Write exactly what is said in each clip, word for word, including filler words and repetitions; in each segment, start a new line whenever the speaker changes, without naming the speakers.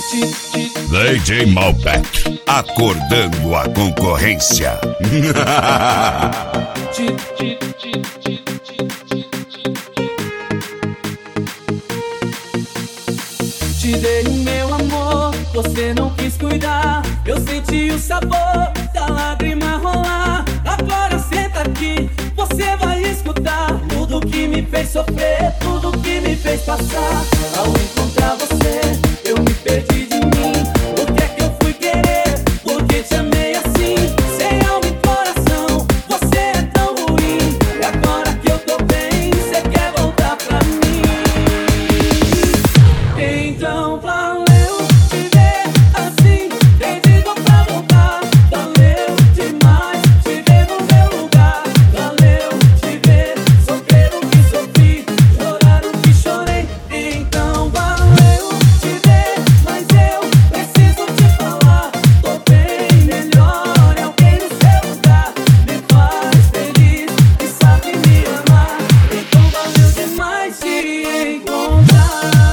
D J Malbec, acordando a concorrência.
Te dei o meu amor, você não quis cuidar. Eu senti o sabor da lágrima rolar. Agora senta aqui, você vai escutar tudo que me fez sofrer, tudo que me fez passar. Ao encontrar você, eu me perdi de mim. O que é que eu fui querer? Porque te amei assim, sem alma e coração. Você é tão ruim. E agora que eu tô bem, você quer voltar pra mim. Então valeu te ver assim, perdido pra voltar. Valeu demais te ver no meu lugar. Valeu te ver sofrer o que sofri, chorar o que chorei. Então valeu te ver, mas eu preciso te falar. Tô bem melhor, é alguém no seu lugar. Me faz feliz e sabe me amar. Então valeu demais te encontrar.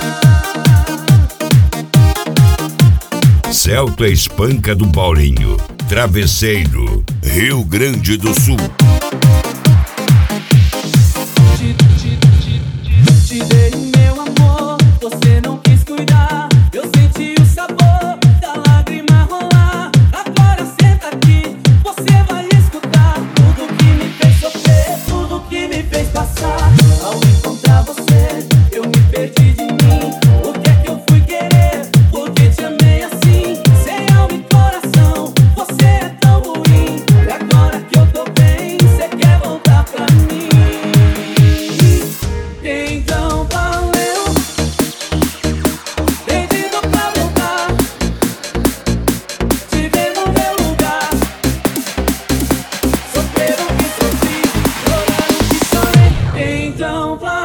Celta Espanca do Paulinho, Travesseiro, Rio Grande do Sul.
Te, te, te, te dei o meu amor, você não quis cuidar. Eu senti o sabor da lágrima rolar. Agora senta aqui, você vai escutar tudo que me fez sofrer, tudo que me fez passar. Ao encontrar você, eu me perdi de mim. O que é que eu fui querer? Porque te amei assim, sem alma e coração. Você é tão ruim. E agora que eu tô bem, você quer voltar pra mim. Então valeu, perdido pra voltar. Te ver no meu lugar. Sofrer o que sofri, chorar o que chorei. Então valeu.